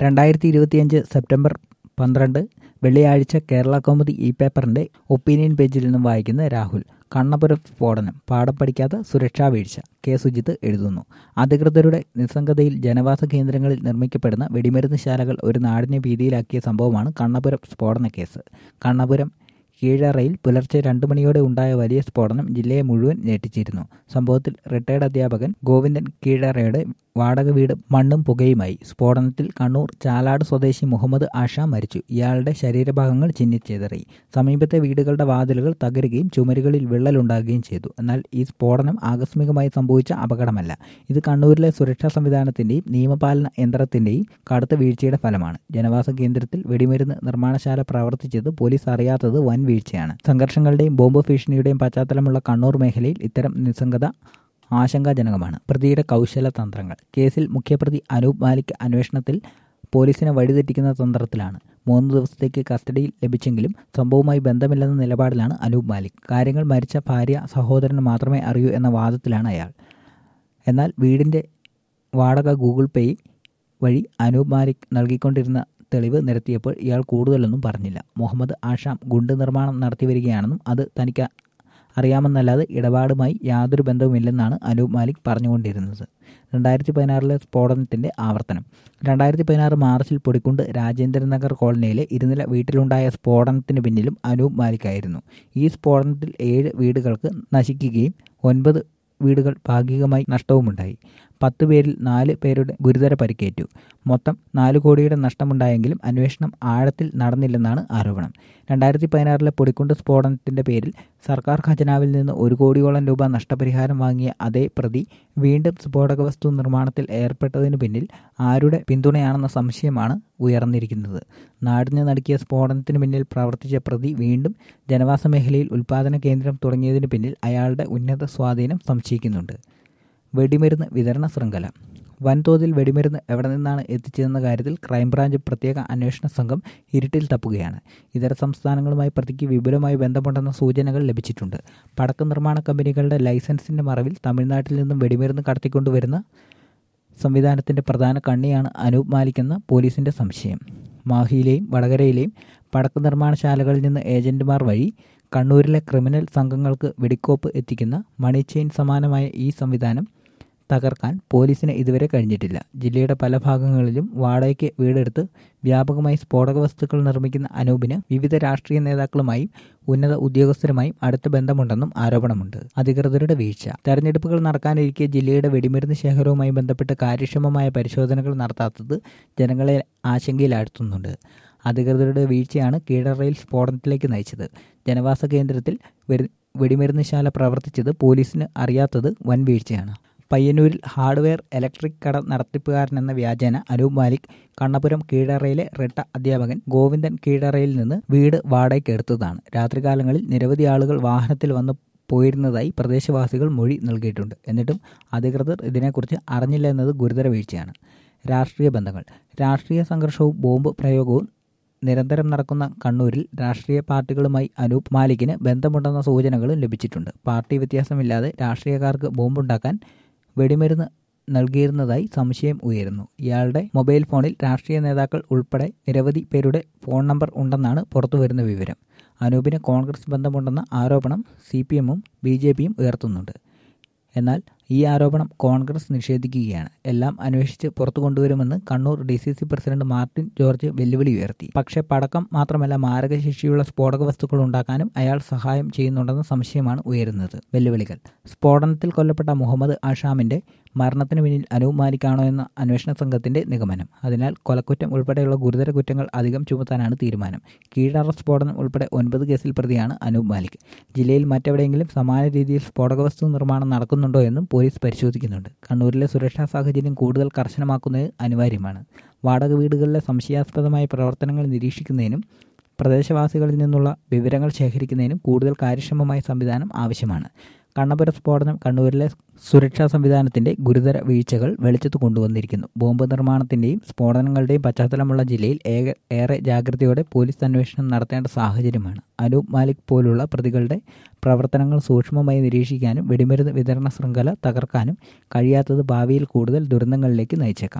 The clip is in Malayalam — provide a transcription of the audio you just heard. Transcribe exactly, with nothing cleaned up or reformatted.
രണ്ടായിരത്തി ഇരുപത്തിയഞ്ച് സെപ്റ്റംബർ പന്ത്രണ്ട് വെള്ളിയാഴ്ച കേരള കൗമുദി ഇ പേപ്പറിന്റെ ഒപ്പീനിയൻ പേജിൽ നിന്നും വായിക്കുന്ന രാഹുൽ. കണ്ണപുരം സ്ഫോടനം, പാഠം പഠിക്കാത്ത സുരക്ഷാ വീഴ്ച. കെ സുജിത്ത് എഴുതുന്നു. അധികൃതരുടെ നിസ്സംഗതയിൽ ജനവാസ കേന്ദ്രങ്ങളിൽ നിർമ്മിക്കപ്പെടുന്ന വെടിമരുന്ന് ശാലകൾ ഒരു നാടിനെ ഭീതിയിലാക്കിയ സംഭവമാണ് കണ്ണപുരം സ്ഫോടന കേസ്. കണ്ണപുരം കീഴറയിൽ പുലർച്ചെ രണ്ടു മണിയോടെ ഉണ്ടായ വലിയ സ്ഫോടനം ജില്ലയെ മുഴുവൻ ഞെട്ടിച്ചിരുന്നു. സംഭവത്തിൽ റിട്ടയർഡ് അധ്യാപകൻ ഗോവിന്ദൻ കീഴറയുടെ വാടക വീട് മണ്ണും പുകയുമായി. സ്ഫോടനത്തിൽ കണ്ണൂർ ചാലാട് സ്വദേശി മുഹമ്മദ് ആഷ മരിച്ചു. ഇയാളുടെ ശരീരഭാഗങ്ങൾ ചിന്നിച്ചെതറി. സമീപത്തെ വീടുകളുടെ വാതിലുകൾ തകരുകയും ചുമരുകളിൽ വിള്ളലുണ്ടാകുകയും ചെയ്തു. എന്നാൽ ഈ സ്ഫോടനം ആകസ്മികമായി സംഭവിച്ച അപകടമല്ല. ഇത് കണ്ണൂരിലെ സുരക്ഷാ സംവിധാനത്തിന്റെയും നിയമപാലന യന്ത്രത്തിന്റെയും കടുത്ത വീഴ്ചയുടെ ഫലമാണ്. ജനവാസ കേന്ദ്രത്തിൽ വെടിമരുന്ന് നിർമ്മാണശാല പ്രവർത്തിച്ചത് പോലീസ് അറിയാത്തത് വൻ വീഴ്ചയാണ്. സംഘർഷങ്ങളുടെയും ബോംബ് ഭീഷണിയുടെയും പശ്ചാത്തലമുള്ള കണ്ണൂർ മേഖലയിൽ ഇത്തരം നിസ്സംഗത ആശങ്കാജനകമാണ്. പ്രതിയുടെ കൗശല തന്ത്രങ്ങൾ. കേസിൽ മുഖ്യപ്രതി അനൂപ് മാലിക് അന്വേഷണത്തിൽ പോലീസിനെ വഴിതെറ്റിക്കുന്ന തന്ത്രത്തിലാണ്. മൂന്ന് ദിവസത്തേക്ക് കസ്റ്റഡിയിൽ ലഭിച്ചെങ്കിലും സംഭവവുമായി ബന്ധമില്ലെന്ന നിലപാടിലാണ് അനൂപ് മാലിക്. കാര്യങ്ങൾ മരിച്ച ഭാര്യ സഹോദരന് മാത്രമേ അറിയൂ എന്ന വാദത്തിലാണ് അയാൾ. എന്നാൽ വീടിന്റെ വാടക ഗൂഗിൾ പേ വഴി അനൂപ് മാലിക് നൽകിക്കൊണ്ടിരുന്ന തെളിവ് നിരത്തിയപ്പോൾ ഇയാൾ കൂടുതലൊന്നും പറഞ്ഞില്ല. മുഹമ്മദ് ആഷാം ഗുണ്ട് നിർമ്മാണം നടത്തിവരികയാണെന്നും അത് തനിക്ക് അറിയാമെന്നല്ലാതെ ഇടപാടുമായി യാതൊരു ബന്ധവുമില്ലെന്നാണ് അനൂപ് മാലിക് പറഞ്ഞുകൊണ്ടിരുന്നത്. രണ്ടായിരത്തി പതിനാറിലെ സ്ഫോടനത്തിന്റെ ആവർത്തനം. രണ്ടായിരത്തി പതിനാറ് മാർച്ചിൽ പൊടിക്കുണ്ട് രാജേന്ദ്രൻ നഗർ കോളനിയിലെ ഇരുനില വീട്ടിലുണ്ടായ സ്ഫോടനത്തിന് പിന്നിലും അനൂപ് മാലിക്കായിരുന്നു. ഈ സ്ഫോടനത്തിൽ ഏഴ് വീടുകൾക്ക് നശിക്കുകയും ഒൻപത് വീടുകൾ ഭാഗികമായി നഷ്ടവുമുണ്ടായി. പത്ത് പേരിൽ നാല് പേരുടെ ഗുരുതര പരിക്കേറ്റു. മൊത്തം നാല് കോടിയുടെ നഷ്ടമുണ്ടായെങ്കിലും അന്വേഷണം ആഴത്തിൽ നടന്നില്ലെന്നാണ് ആരോപണം. രണ്ടായിരത്തി പതിനാറിലെ പൊടിക്കുണ്ട് സ്ഫോടനത്തിന്റെ പേരിൽ സർക്കാർ ഖജനാവിൽ നിന്ന് ഒരു കോടിയോളം രൂപ നഷ്ടപരിഹാരം വാങ്ങിയ അതേ പ്രതി വീണ്ടും സ്ഫോടക വസ്തു നിർമ്മാണത്തിൽ ഏർപ്പെട്ടതിനു പിന്നിൽ ആരുടെ പിന്തുണയാണെന്ന സംശയമാണ് ഉയർന്നിരിക്കുന്നത്. നാടിന് നടുക്കിയ സ്ഫോടനത്തിന് പിന്നിൽ പ്രവർത്തിച്ച പ്രതി വീണ്ടും ജനവാസ മേഖലയിൽ ഉൽപാദന കേന്ദ്രം തുടങ്ങിയതിന് പിന്നിൽ അയാളുടെ ഉന്നത സ്വാധീനം സംശയിക്കുന്നുണ്ട്. വെടിമരുന്ന് വിതരണ ശൃംഖല. വൻതോതിൽ വെടിമരുന്ന് എവിടെ നിന്നാണ് എത്തിച്ചതെന്ന കാര്യത്തിൽ ക്രൈംബ്രാഞ്ച് പ്രത്യേക അന്വേഷണ സംഘം ഇരുട്ടിൽ തപ്പുകയാണ്. ഇതര സംസ്ഥാനങ്ങളുമായി പ്രതിക്ക് വിപുലമായി ബന്ധമുണ്ടെന്ന സൂചനകൾ ലഭിച്ചിട്ടുണ്ട്. പടക്ക നിർമ്മാണ കമ്പനികളുടെ ലൈസൻസിന്റെ മറവിൽ തമിഴ്നാട്ടിൽ നിന്നും വെടിമരുന്ന് കടത്തിക്കൊണ്ടുവരുന്ന സംവിധാനത്തിന്റെ പ്രധാന കണ്ണിയാണ് അനൂപ് മാലിക് എന്ന പോലീസിന്റെ സംശയം. മാഹിയിലെയും വടകരയിലെയും പടക്ക നിർമ്മാണശാലകളിൽ നിന്ന് ഏജന്റുമാർ വഴി കണ്ണൂരിലെ ക്രിമിനൽ സംഘങ്ങൾക്ക് വെടിക്കോപ്പ് എത്തിക്കുന്ന മണി ചെയിൻ സമാനമായ ഈ സംവിധാനം തകർക്കാൻ പോലീസിന് ഇതുവരെ കഴിഞ്ഞിട്ടില്ല. ജില്ലയുടെ പല ഭാഗങ്ങളിലും വാടകയ്ക്ക് വീടെടുത്ത് വ്യാപകമായി സ്ഫോടക വസ്തുക്കൾ നിർമ്മിക്കുന്ന അനൂപിന് വിവിധ രാഷ്ട്രീയ നേതാക്കളുമായും ഉന്നത ഉദ്യോഗസ്ഥരുമായും അടുത്ത ബന്ധമുണ്ടെന്നും ആരോപണമുണ്ട്. അധികൃതരുടെ വീഴ്ച. തെരഞ്ഞെടുപ്പുകൾ നടക്കാനിരിക്കെ ജില്ലയുടെ വെടിമരുന്ന് ശേഖരവുമായി ബന്ധപ്പെട്ട് കാര്യക്ഷമമായ പരിശോധനകൾ നടത്താത്തത് ജനങ്ങളെ ആശങ്കയിലാഴ്ത്തുന്നുണ്ട്. അധികൃതരുടെ വീഴ്ചയാണ് കീഴറയിൽ സ്ഫോടനത്തിലേക്ക് നയിച്ചത്. ജനവാസ കേന്ദ്രത്തിൽ വെടിമരുന്ന് ശാല പ്രവർത്തിച്ചത് പോലീസിന് അറിയാത്തത് വൻ വീഴ്ചയാണ്. പയ്യന്നൂരിൽ ഹാർഡ്വെയർ ഇലക്ട്രിക് കട നടത്തിപ്പുകാരനെന്ന വ്യാജേന അനൂപ് മാലിക് കണ്ണപുരം കീഴറയിലെ റിട്ട അധ്യാപകൻ ഗോവിന്ദൻ കീഴറയിൽ നിന്ന് വീട് വാടകയ്ക്ക് എടുത്തതാണ്. രാത്രികാലങ്ങളിൽ നിരവധി ആളുകൾ വാഹനത്തിൽ വന്ന് പോയിരുന്നതായി പ്രദേശവാസികൾ മൊഴി നൽകിയിട്ടുണ്ട്. എന്നിട്ടും അധികൃതർ ഇതിനെക്കുറിച്ച് അറിഞ്ഞില്ല എന്നത് ഗുരുതര വീഴ്ചയാണ്. രാഷ്ട്രീയ ബന്ധങ്ങൾ. രാഷ്ട്രീയ സംഘർഷവും ബോംബ് പ്രയോഗവും നിരന്തരം നടക്കുന്ന കണ്ണൂരിൽ രാഷ്ട്രീയ പാർട്ടികളുമായി അനൂപ് മാലിക്കിന് ബന്ധമുണ്ടെന്ന സൂചനകളും ലഭിച്ചിട്ടുണ്ട്. പാർട്ടി വ്യത്യാസമില്ലാതെ രാഷ്ട്രീയക്കാർക്ക് ബോംബുണ്ടാക്കാൻ വെടിമരുന്ന് നൽകിയിരുന്നതായി സംശയം ഉയരുന്നു. ഇയാളുടെ മൊബൈൽ ഫോണിൽ രാഷ്ട്രീയ നേതാക്കൾ ഉൾപ്പെടെ നിരവധി പേരുടെ ഫോൺ നമ്പർ ഉണ്ടെന്നാണ് പുറത്തുവരുന്ന വിവരം. അനൂപിന് കോൺഗ്രസ് ബന്ധമുണ്ടെന്ന ആരോപണം സി പി എമ്മും ബി ജെ പിയും ഉയർത്തുന്നുണ്ട്. എന്നാൽ ഈ ആരോപണം കോൺഗ്രസ് നിഷേധിക്കുകയാണ്. എല്ലാം അന്വേഷിച്ച് പുറത്തു കൊണ്ടുവരുമെന്ന് Kannur D C C president Martin George വെല്ലുവിളി ഉയർത്തി. പക്ഷേ പടക്കം മാത്രമല്ല മാരകശേഷിയുള്ള സ്ഫോടക വസ്തുക്കൾ ഉണ്ടാക്കാനും അയാൾ സഹായം ചെയ്യുന്നുണ്ടെന്ന സംശയമാണ് ഉയരുന്നത്. വെല്ലുവിളികൾ. സ്ഫോടനത്തിൽ കൊല്ലപ്പെട്ട മുഹമ്മദ് ആഷാമിന്റെ മരണത്തിന് പിന്നിൽ അനൂപ് മാലിക്കാണോ എന്ന അന്വേഷണ സംഘത്തിന്റെ നിഗമനം. അതിനാൽ കൊലക്കുറ്റം ഉൾപ്പെടെയുള്ള ഗുരുതര കുറ്റങ്ങൾ അധികം ചുമത്താനാണ് തീരുമാനം. കീഴറ സ്ഫോടനം ഉൾപ്പെടെ ഒൻപത് കേസിൽ പ്രതിയാണ് അനൂപ് മാലിക്. ജില്ലയിൽ മറ്റെവിടെയെങ്കിലും സമാന രീതിയിൽ സ്ഫോടക വസ്തു നിർമ്മാണം നടക്കുന്നുണ്ടോ എന്നും പോലീസ് പരിശോധിക്കുന്നുണ്ട്. കണ്ണൂരിലെ സുരക്ഷാ സാഹചര്യം കൂടുതൽ കർശനമാക്കുന്നത് അനിവാര്യമാണ്. വാടക വീടുകളിലെ സംശയാസ്പദമായ പ്രവർത്തനങ്ങൾ നിരീക്ഷിക്കുന്നതിനും പ്രദേശവാസികളിൽ നിന്നുള്ള വിവരങ്ങൾ ശേഖരിക്കുന്നതിനും കൂടുതൽ കാര്യക്ഷമമായ സംവിധാനം ആവശ്യമാണ്. കണ്ണപുരം സ്ഫോടനം കണ്ണൂരിലെ സുരക്ഷാ സംവിധാനത്തിന്റെ ഗുരുതര വീഴ്ചകൾ വെളിച്ചത്ത് കൊണ്ടുവന്നിരിക്കുന്നു. ബോംബ് നിർമ്മാണത്തിന്റെയും സ്ഫോടനങ്ങളുടെയും പശ്ചാത്തലമുള്ള ജില്ലയിൽ ഏറെ ജാഗ്രതയോടെ പോലീസ് അന്വേഷണം നടത്തേണ്ട സാഹചര്യമാണ്. അനൂപ് മാലിക് പോലുള്ള പ്രതികളുടെ പ്രവർത്തനങ്ങൾ സൂക്ഷ്മമായി നിരീക്ഷിക്കാനും വെടിമരുന്ന് വിതരണ ശൃംഖല തകർക്കാനും കഴിയാത്തത് ഭാവിയിൽ കൂടുതൽ ദുരന്തങ്ങളിലേക്ക് നയിച്ചേക്കാം.